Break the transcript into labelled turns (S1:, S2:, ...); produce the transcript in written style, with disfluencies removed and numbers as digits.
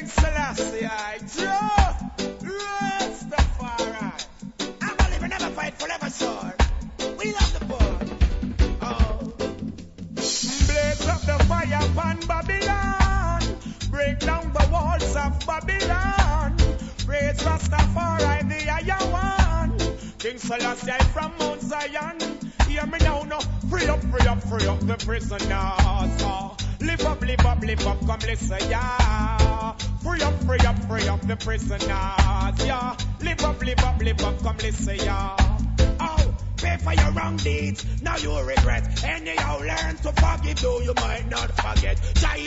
S1: King Selassie, Joe, Rastafari. I'm a living, never fight forever, sword. We love the boy. Oh. Blaze up the fire upon Babylon. Break down the walls of Babylon. Praise Rastafari, the higher one. King Selassie from Mount Zion. Hear me now, no. Free up the prisoners. Live up, come listen, yeah. Free up the prisoners, yeah. Live up, come listen, yeah. Oh, pay for your wrong deeds, now you regret. Anyhow, learn to forgive, though you might not forget.